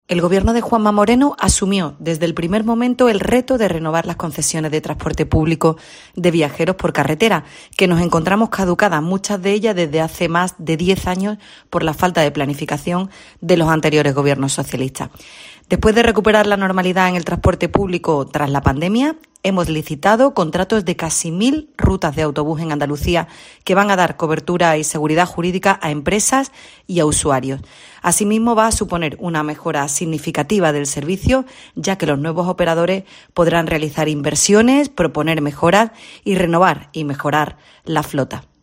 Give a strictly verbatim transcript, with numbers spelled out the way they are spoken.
El gobierno de Juanma Moreno asumió desde el primer momento el reto de renovar las concesiones de transporte público de viajeros por carretera, que nos encontramos caducadas, muchas de ellas desde hace más de diez años por la falta de planificación de los anteriores gobiernos socialistas. Después de recuperar la normalidad en el transporte público tras la pandemia, hemos licitado contratos de casi mil rutas de autobús en Andalucía que van a dar cobertura y seguridad jurídica a empresas y a usuarios. Asimismo, va a suponer una mejora significativa del servicio, ya que los nuevos operadores podrán realizar inversiones, proponer mejoras y renovar y mejorar la flota.